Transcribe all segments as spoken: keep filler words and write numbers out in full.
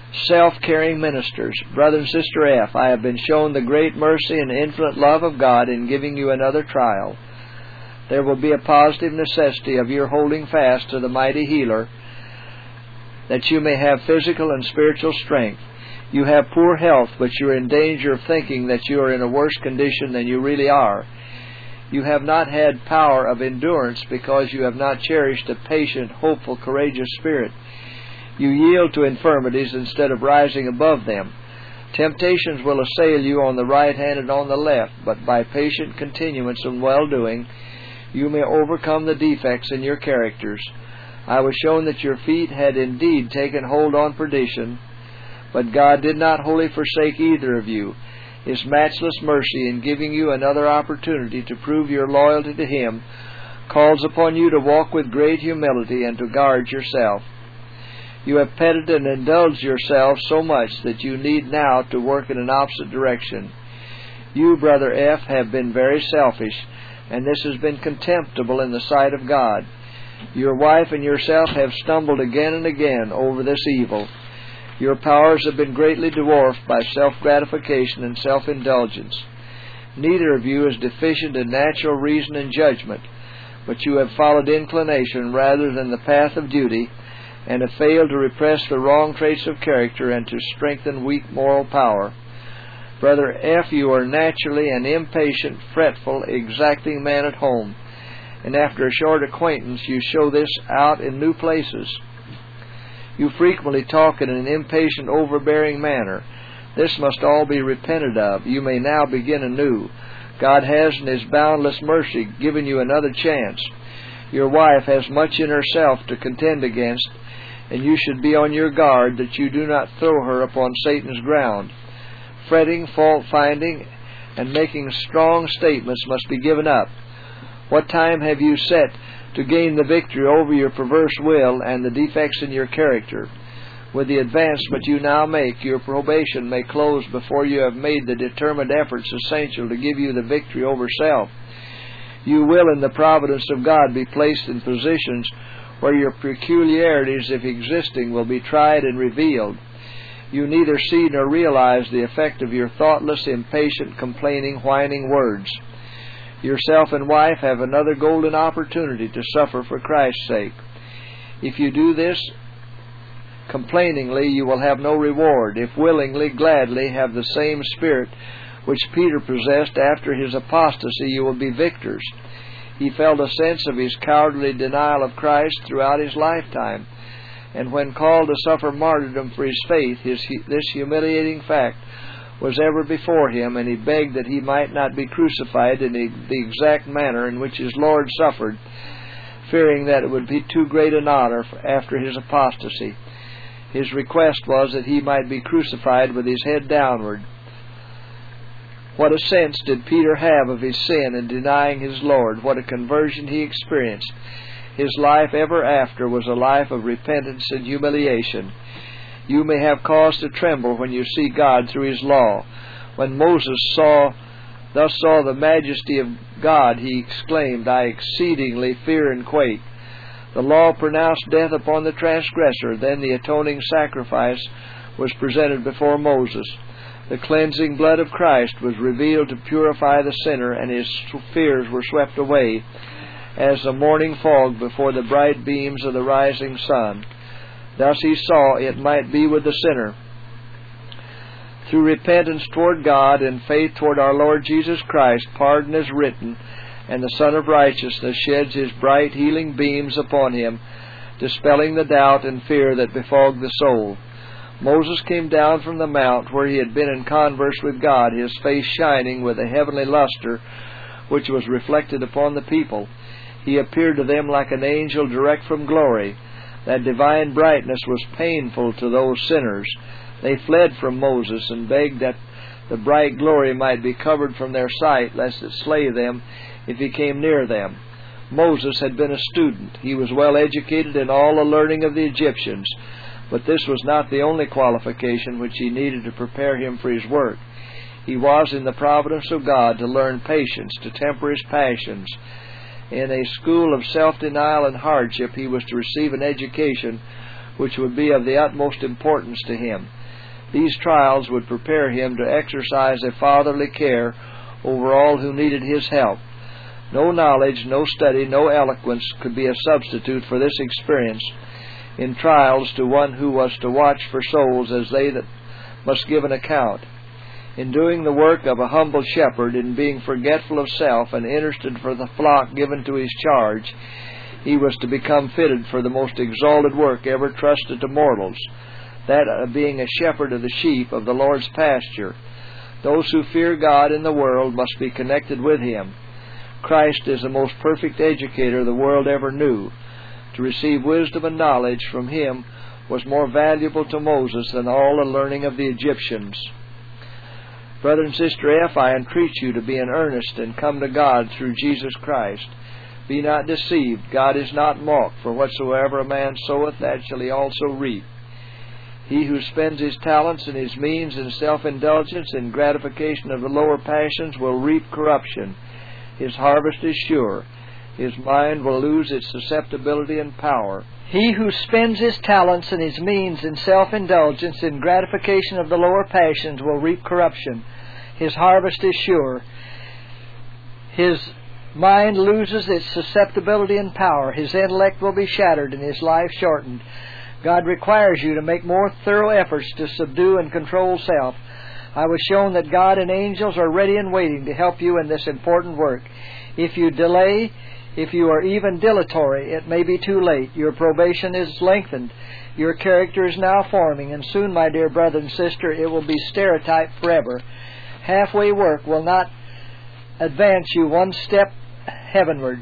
self-caring ministers. Brother and Sister F., I have been shown the great mercy and infinite love of God in giving you another trial. There will be a positive necessity of your holding fast to the mighty healer, that you may have physical and spiritual strength. You have poor health, but you are in danger of thinking that you are in a worse condition than you really are. You have not had power of endurance because you have not cherished a patient, hopeful, courageous spirit. You yield to infirmities instead of rising above them. Temptations will assail you on the right hand and on the left, but by patient continuance and well-doing, you may overcome the defects in your characters. I was shown that your feet had indeed taken hold on perdition, but God did not wholly forsake either of you. His matchless mercy in giving you another opportunity to prove your loyalty to Him calls upon you to walk with great humility and to guard yourself. You have petted and indulged yourselves so much that you need now to work in an opposite direction. You, Brother F., have been very selfish, and this has been contemptible in the sight of God. Your wife and yourself have stumbled again and again over this evil. Your powers have been greatly dwarfed by self-gratification and self-indulgence. Neither of you is deficient in natural reason and judgment, but you have followed inclination rather than the path of duty, and have failed to repress the wrong traits of character and to strengthen weak moral power. Brother F., you are naturally an impatient, fretful, exacting man at home, and after a short acquaintance you show this out in new places. You frequently talk in an impatient, overbearing manner. This must all be repented of. You may now begin anew. God has, in His boundless mercy, given you another chance. Your wife has much in herself to contend against, and you should be on your guard that you do not throw her upon Satan's ground. Fretting, fault-finding, and making strong statements must be given up. What time have you set to gain the victory over your perverse will and the defects in your character? With the advancement you now make, your probation may close before you have made the determined efforts essential to give you the victory over self. You will, in the providence of God, be placed in positions where your peculiarities, if existing, will be tried and revealed. You neither see nor realize the effect of your thoughtless, impatient, complaining, whining words. Yourself and wife have another golden opportunity to suffer for Christ's sake. If you do this complainingly, you will have no reward. If willingly, gladly, have the same spirit which Peter possessed after his apostasy, you will be victors. He felt a sense of his cowardly denial of Christ throughout his lifetime, and when called to suffer martyrdom for his faith, his, this humiliating fact was ever before him, and he begged that he might not be crucified in the, the exact manner in which his Lord suffered, fearing that it would be too great an honor after his apostasy. His request was that he might be crucified with his head downward. What a sense did Peter have of his sin in denying his Lord! What a conversion he experienced! His life ever after was a life of repentance and humiliation. You may have cause to tremble when you see God through His law. When Moses saw, thus saw the majesty of God, he exclaimed, I exceedingly fear and quake. The law pronounced death upon the transgressor. Then the atoning sacrifice was presented before Moses. The cleansing blood of Christ was revealed to purify the sinner, and his fears were swept away as the morning fog before the bright beams of the rising sun. Thus he saw it might be with the sinner. Through repentance toward God and faith toward our Lord Jesus Christ, pardon is written, and the Son of Righteousness sheds His bright healing beams upon him, dispelling the doubt and fear that befogged the soul. Moses came down from the mount where he had been in converse with God, his face shining with a heavenly luster which was reflected upon the people. He appeared to them like an angel direct from glory. That divine brightness was painful to those sinners. They fled from Moses and begged that the bright glory might be covered from their sight, lest it slay them if he came near them. Moses had been a student. He was well educated in all the learning of the Egyptians, but this was not the only qualification which he needed to prepare him for his work. He was, in the providence of God, to learn patience, to temper his passions. In a school of self-denial and hardship, he was to receive an education which would be of the utmost importance to him. These trials would prepare him to exercise a fatherly care over all who needed his help. No knowledge, no study, no eloquence could be a substitute for this experience in trials to one who was to watch for souls as they that must give an account. In doing the work of a humble shepherd, in being forgetful of self and interested for the flock given to his charge, he was to become fitted for the most exalted work ever trusted to mortals, that of being a shepherd of the sheep of the Lord's pasture. Those who fear God in the world must be connected with Him. Christ is the most perfect educator the world ever knew. To receive wisdom and knowledge from Him was more valuable to Moses than all the learning of the Egyptians. Brother and Sister F., I entreat you to be in earnest and come to God through Jesus Christ. Be not deceived. God is not mocked, for whatsoever a man soweth, that shall he also reap. He who spends his talents and his means in self-indulgence and gratification of the lower passions will reap corruption. His harvest is sure. His mind will lose its susceptibility and power. He who spends his talents and his means in self-indulgence in gratification of the lower passions will reap corruption. His harvest is sure. His mind loses its susceptibility and power. His intellect will be shattered and his life shortened. God requires you to make more thorough efforts to subdue and control self. I was shown that God and angels are ready and waiting to help you in this important work. If you delay, if you are even dilatory, it may be too late. Your probation is lengthened. Your character is now forming, and soon, my dear brother and sister, it will be stereotyped forever. Halfway work will not advance you one step heavenward.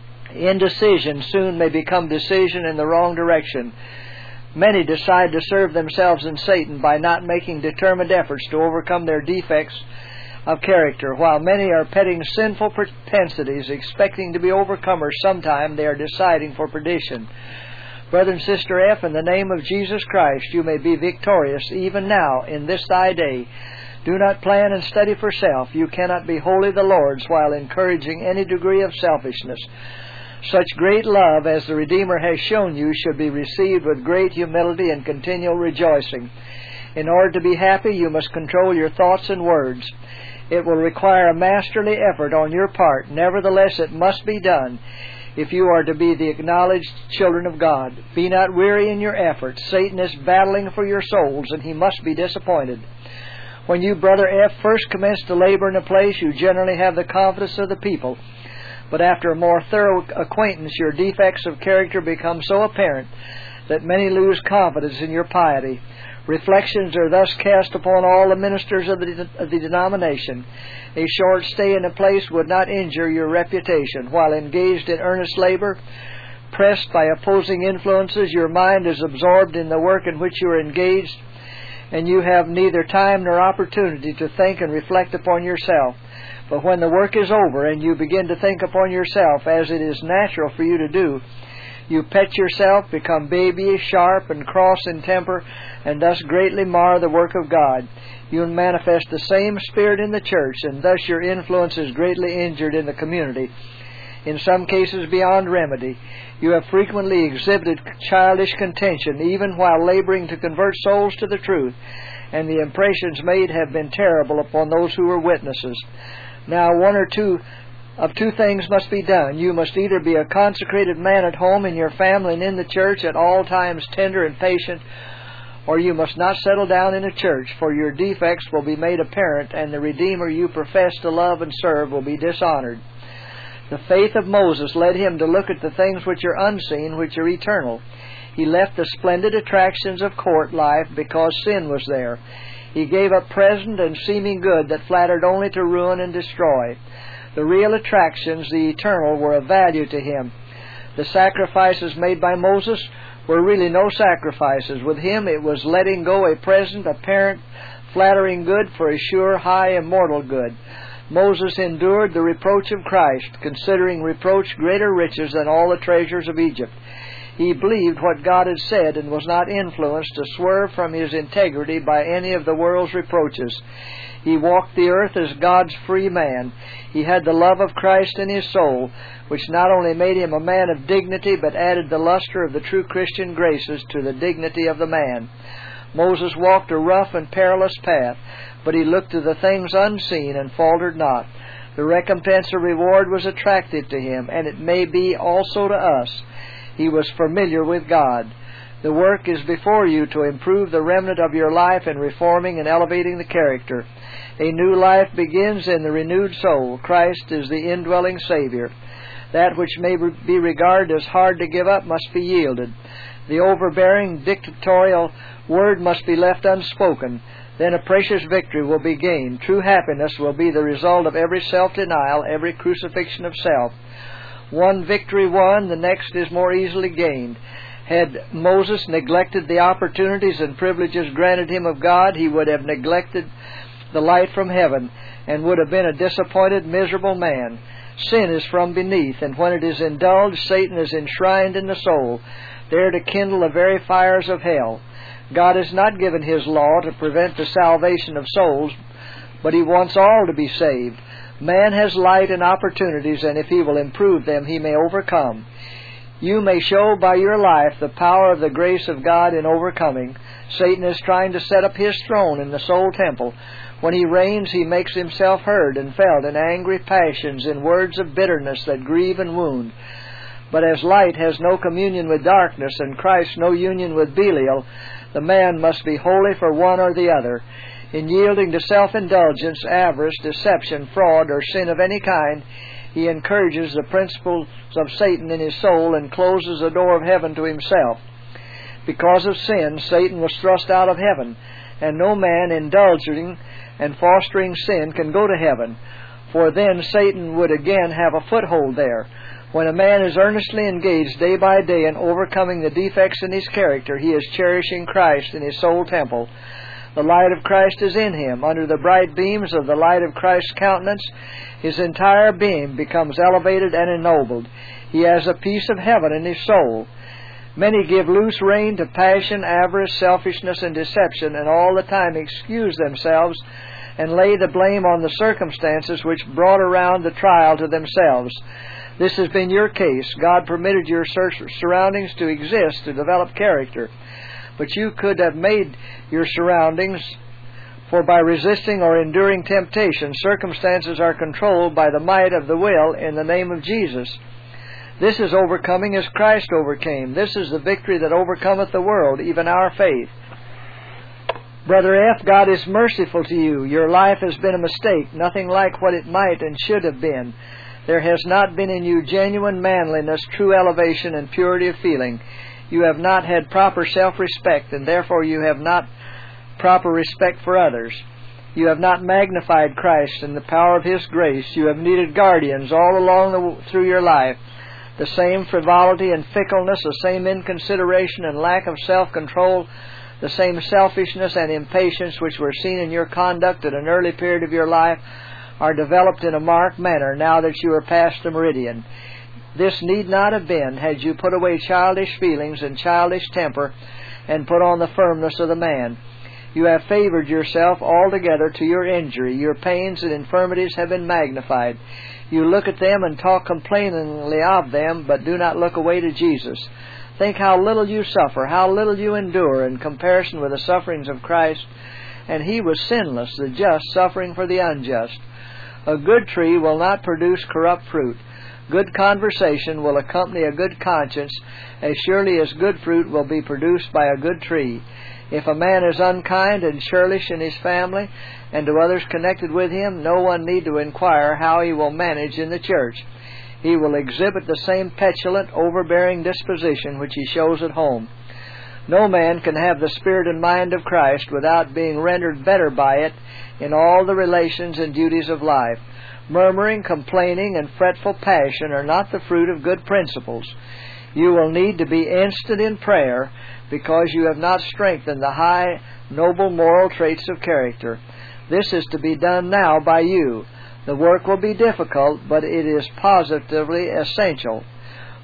Indecision soon may become decision in the wrong direction. Many decide to serve themselves and Satan by not making determined efforts to overcome their defects of character. While many are petting sinful propensities, expecting to be overcomers sometime, they are deciding for perdition. Brother and Sister F., in the name of Jesus Christ, you may be victorious even now in this thy day. Do not plan and study for self. You cannot be wholly the Lord's while encouraging any degree of selfishness. Such great love as the Redeemer has shown you should be received with great humility and continual rejoicing. In order to be happy, you must control your thoughts and words. It will require a masterly effort on your part. Nevertheless, it must be done if you are to be the acknowledged children of God. Be not weary in your efforts. Satan is battling for your souls, and he must be disappointed. When you, Brother F., first commence to labor in a place, you generally have the confidence of the people. But after a more thorough acquaintance, your defects of character become so apparent that many lose confidence in your piety. Reflections are thus cast upon all the ministers of the, of the denomination. A short stay in a place would not injure your reputation. While engaged in earnest labor, pressed by opposing influences, your mind is absorbed in the work in which you are engaged, and you have neither time nor opportunity to think and reflect upon yourself. But when the work is over and you begin to think upon yourself, as it is natural for you to do, you pet yourself, become babyish, sharp, and cross in temper, and thus greatly mar the work of God. You manifest the same spirit in the church, and thus your influence is greatly injured in the community, in some cases beyond remedy. You have frequently exhibited childish contention, even while laboring to convert souls to the truth, and the impressions made have been terrible upon those who were witnesses. Now, one or two of two things must be done. You must either be a consecrated man at home, in your family, and in the church, at all times tender and patient, or you must not settle down in a church, for your defects will be made apparent, and the Redeemer you profess to love and serve will be dishonored. The faith of Moses led him to look at the things which are unseen, which are eternal. He left the splendid attractions of court life because sin was there. He gave up present and seeming good that flattered only to ruin and destroy. The real attractions, the eternal, were of value to him. The sacrifices made by Moses were really no sacrifices. With him it was letting go a present, apparent, flattering good for a sure, high, immortal good. Moses endured the reproach of Christ, considering reproach greater riches than all the treasures of Egypt. He believed what God had said and was not influenced to swerve from his integrity by any of the world's reproaches. He walked the earth as God's free man. He had the love of Christ in his soul, which not only made him a man of dignity, but added the luster of the true Christian graces to the dignity of the man. Moses walked a rough and perilous path, but he looked to the things unseen and faltered not. The recompense or reward was attractive to him, and it may be also to us. He was familiar with God. The work is before you to improve the remnant of your life in reforming and elevating the character. A new life begins in the renewed soul. Christ is the indwelling Savior. That which may be regarded as hard to give up must be yielded. The overbearing, dictatorial word must be left unspoken. Then a precious victory will be gained. True happiness will be the result of every self-denial, every crucifixion of self. One victory won, the next is more easily gained. Had Moses neglected the opportunities and privileges granted him of God, he would have neglected the light from heaven and would have been a disappointed, miserable man. Sin is from beneath, and when it is indulged, Satan is enshrined in the soul, there to kindle the very fires of hell. God has not given His law to prevent the salvation of souls, but He wants all to be saved. Man has light and opportunities, and if he will improve them, he may overcome. You may show by your life the power of the grace of God in overcoming. Satan is trying to set up his throne in the soul temple. When he reigns, he makes himself heard and felt in angry passions, in words of bitterness that grieve and wound. But as light has no communion with darkness, and Christ no union with Belial, the man must be wholly for one or the other. In yielding to self-indulgence, avarice, deception, fraud, or sin of any kind, he encourages the principles of Satan in his soul and closes the door of heaven to himself. Because of sin, Satan was thrust out of heaven, and no man indulging and fostering sin can go to heaven, for then Satan would again have a foothold there. When a man is earnestly engaged day by day in overcoming the defects in his character, he is cherishing Christ in his soul temple. The light of Christ is in him. Under the bright beams of the light of Christ's countenance, his entire being becomes elevated and ennobled. He has a piece of heaven in his soul. Many give loose rein to passion, avarice, selfishness, and deception, and all the time excuse themselves and lay the blame on the circumstances which brought around the trial to themselves. This has been your case. God permitted your surroundings to exist to develop character. But you could have made your surroundings, for by resisting or enduring temptation, circumstances are controlled by the might of the will in the name of Jesus. This is overcoming as Christ overcame. This is the victory that overcometh the world, even our faith. Brother F., God is merciful to you. Your life has been a mistake, nothing like what it might and should have been. There has not been in you genuine manliness, true elevation, and purity of feeling. You have not had proper self-respect, and therefore you have not proper respect for others. You have not magnified Christ and the power of His grace. You have needed guardians all along the, through your life. The same frivolity and fickleness, the same inconsideration and lack of self-control, the same selfishness and impatience which were seen in your conduct at an early period of your life are developed in a marked manner now that you are past the meridian. This need not have been had you put away childish feelings and childish temper and put on the firmness of the man. You have favored yourself altogether to your injury. Your pains and infirmities have been magnified. You look at them and talk complainingly of them, but do not look away to Jesus. Think how little you suffer, how little you endure in comparison with the sufferings of Christ. And He was sinless, the just, suffering for the unjust. A good tree will not produce corrupt fruit. Good conversation will accompany a good conscience, as surely as good fruit will be produced by a good tree. If a man is unkind and churlish in his family and to others connected with him, no one need to inquire how he will manage in the church. He will exhibit the same petulant, overbearing disposition which he shows at home. No man can have the spirit and mind of Christ without being rendered better by it in all the relations and duties of life. Murmuring, complaining, and fretful passion are not the fruit of good principles. You will need to be instant in prayer because you have not strengthened the high, noble moral traits of character. This is to be done now by you. The work will be difficult, but it is positively essential.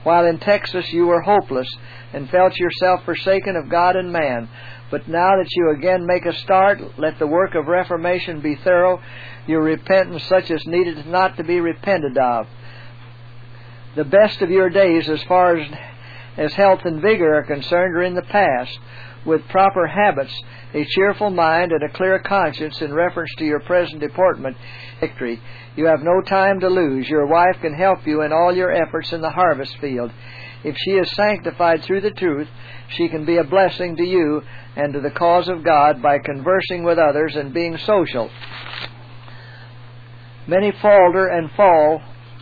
While in Texas you were hopeless and felt yourself forsaken of God and man. But now that you again make a start, let the work of reformation be thorough, your repentance such as needed not to be repented of. The best of your days as far as, as health and vigor are concerned are in the past. With proper habits, a cheerful mind, and a clear conscience in reference to your present deportment, victory. You have no time to lose. Your wife can help you in all your efforts in the harvest field. If she is sanctified through the truth, she can be a blessing to you and to the cause of God by conversing with others and being social. Many falter and fall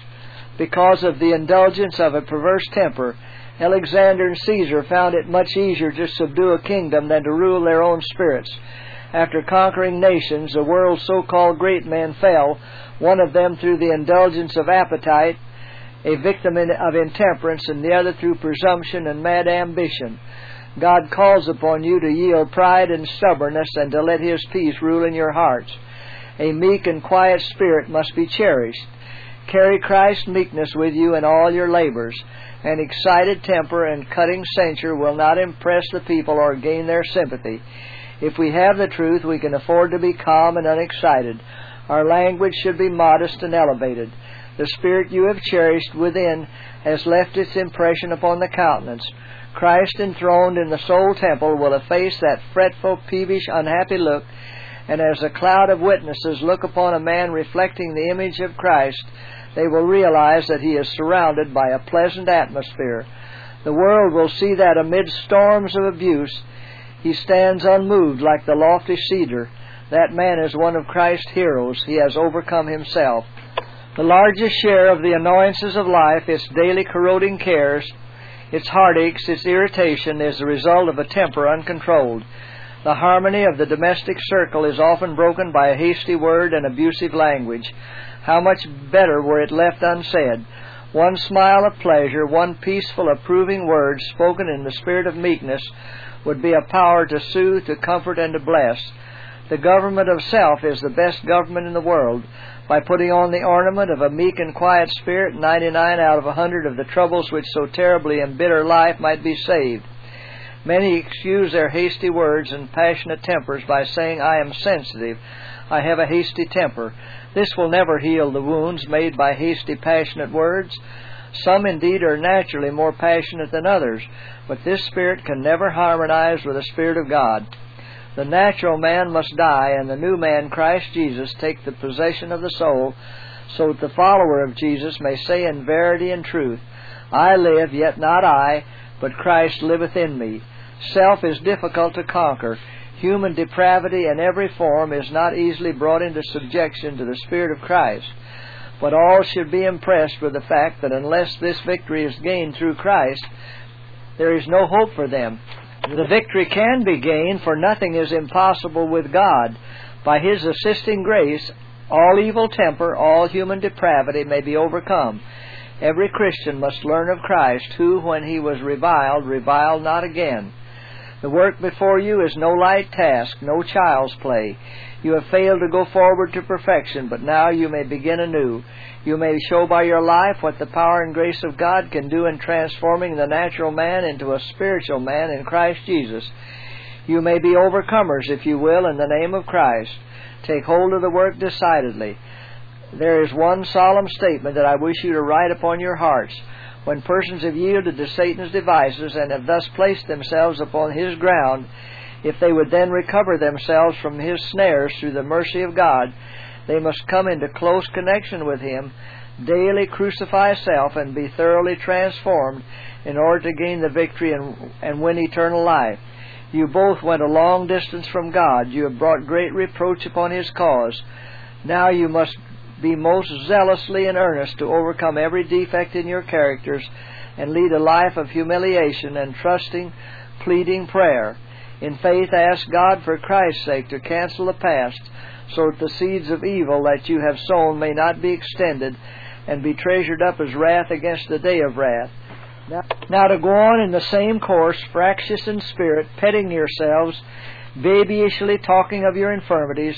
because of the indulgence of a perverse temper. Alexander and Caesar found it much easier to subdue a kingdom than to rule their own spirits. After conquering nations, the world's so-called great men fell, one of them through the indulgence of appetite, a victim of intemperance, and the other through presumption and mad ambition. God calls upon you to yield pride and stubbornness and to let His peace rule in your hearts. A meek and quiet spirit must be cherished. Carry Christ's meekness with you in all your labors. An excited temper and cutting censure will not impress the people or gain their sympathy. If we have the truth, we can afford to be calm and unexcited. Our language should be modest and elevated. The spirit you have cherished within has left its impression upon the countenance. Christ enthroned in the soul temple will efface that fretful, peevish, unhappy look, and as a cloud of witnesses look upon a man reflecting the image of Christ, they will realize that he is surrounded by a pleasant atmosphere. The world will see that amid storms of abuse, he stands unmoved like the lofty cedar. That man is one of Christ's heroes. He has overcome himself. The largest share of the annoyances of life, its daily corroding cares, its heartaches, its irritation, is the result of a temper uncontrolled. The harmony of the domestic circle is often broken by a hasty word and abusive language. How much better were it left unsaid. One smile of pleasure, one peaceful, approving word spoken in the spirit of meekness would be a power to soothe, to comfort, and to bless. The government of self is the best government in the world. By putting on the ornament of a meek and quiet spirit, ninety-nine out of a hundred of the troubles which so terribly embitter life might be saved. Many excuse their hasty words and passionate tempers by saying, I am sensitive, I have a hasty temper. This will never heal the wounds made by hasty, passionate words. Some indeed are naturally more passionate than others, but this spirit can never harmonize with the Spirit of God. The natural man must die, and the new man, Christ Jesus, take the possession of the soul, so that the follower of Jesus may say in verity and truth, I live, yet not I, but Christ liveth in me. Self is difficult to conquer. Human depravity in every form is not easily brought into subjection to the Spirit of Christ. But all should be impressed with the fact that unless this victory is gained through Christ, there is no hope for them. The victory can be gained, for nothing is impossible with God. By His assisting grace, all evil temper, all human depravity may be overcome. Every Christian must learn of Christ, who, when He was reviled, reviled not again. The work before you is no light task, no child's play. You have failed to go forward to perfection, but now you may begin anew. You may show by your life what the power and grace of God can do in transforming the natural man into a spiritual man in Christ Jesus. You may be overcomers, if you will, in the name of Christ. Take hold of the work decidedly. There is one solemn statement that I wish you to write upon your hearts. When persons have yielded to Satan's devices and have thus placed themselves upon his ground, if they would then recover themselves from his snares through the mercy of God, they must come into close connection with Him, daily crucify self, and be thoroughly transformed in order to gain the victory and, and win eternal life. You both went a long distance from God. You have brought great reproach upon His cause. Now you must be most zealously in earnest to overcome every defect in your characters and lead a life of humiliation and trusting, pleading prayer. In faith, ask God for Christ's sake to cancel the past, so that the seeds of evil that you have sown may not be extended and be treasured up as wrath against the day of wrath. Now, now to go on in the same course, fractious in spirit, petting yourselves, babyishly talking of your infirmities,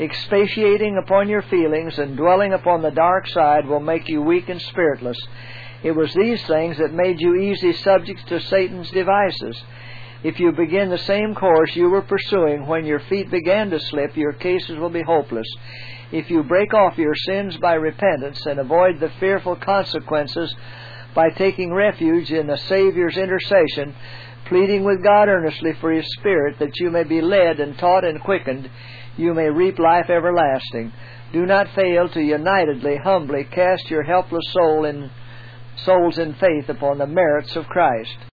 expatiating upon your feelings, and dwelling upon the dark side will make you weak and spiritless. It was these things that made you easy subjects to Satan's devices. If you begin the same course you were pursuing when your feet began to slip, your cases will be hopeless. If you break off your sins by repentance and avoid the fearful consequences by taking refuge in the Savior's intercession, pleading with God earnestly for His Spirit that you may be led and taught and quickened, you may reap life everlasting. Do not fail to unitedly, humbly cast your helpless soul in, souls in faith upon the merits of Christ.